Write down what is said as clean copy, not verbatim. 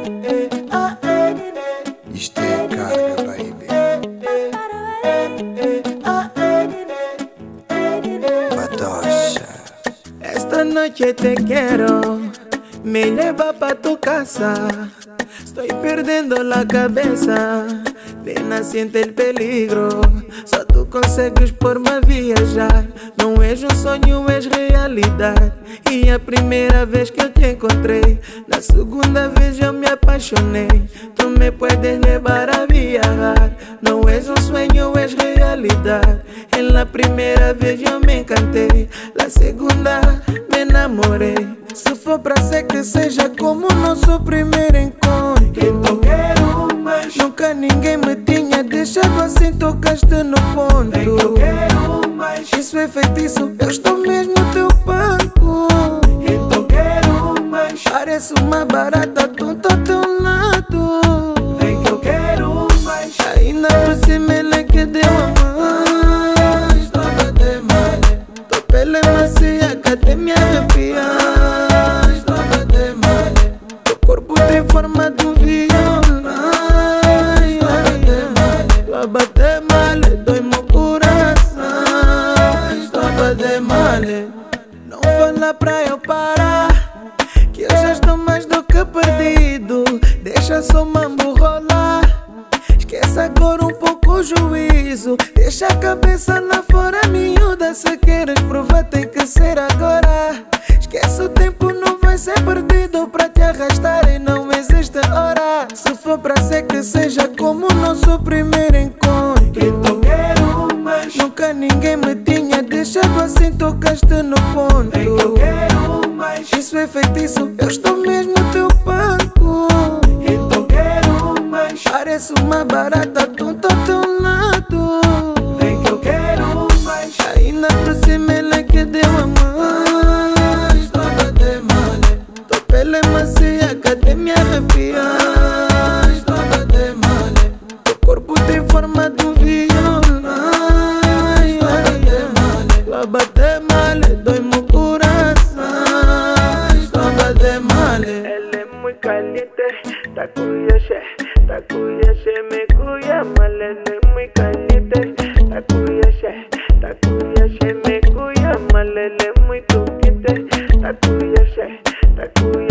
Isto é carga, baby. Padocha. Esta noche te quiero, me lleva pa' tu casa. Estoy perdiendo la cabeza, nena, siente el peligro. Só tu consegues por-me viajar. Não és um sonho, és realidade. E a primeira vez que eu te encontrei, na segunda vez eu me apaixonei. Tu me puedes levar a viajar. Não és um sonho, és realidade. En la primera vez eu me encantei, la segunda me enamorei. Se for pra ser que seja como o nosso primeiro encontro, eu quero mais. Nunca ninguém me tinha deixado assim, tocaste no ponto. Eu quero mais. Isso é feitiço, eu estou mesmo no teu banco. Eu quero mais. Parece uma barata tonta ao teu lado. Vem que eu quero mais. Ainda por cima ele que deu a mais. Toma de male. Tua pele é macia que até me arrepia. Forma de um violão. Tua bate male, dói-me o coração. Tua bate male. Não fala pra eu parar, que eu já estou mais do que perdido. Deixa só o mambo rolar, esquece agora um pouco o juízo. Deixa a cabeça lá fora, miúda. Se queres provar tem que ser agora. Esquece o tempo, não vai ser perdido pra te arrastar e não existe hora. Se for pra ser que seja como o nosso primeiro encontro, eu quero mais. Nunca ninguém me tinha deixado assim, tocaste no ponto. Eu quero mais. Isso é feitiço, eu estou mesmo no teu banco. Eu quero mais. Parece uma barata tonta ao teu lado. Vem que eu quero mais. Ainda por cima ele que deu a mais. Toma de male. Tua pele é macia que até me arrepia. Toma de male. Teu corpo tem forma de um violão. Toma de male. Tua bate male, dói-me o coração. Toma de male. Ela é muito caliente, tá cuyache, me cuya mal. Ela é muito caliente, tá cuyache, me cuya mal. Ela é muito quente, tá cuyache,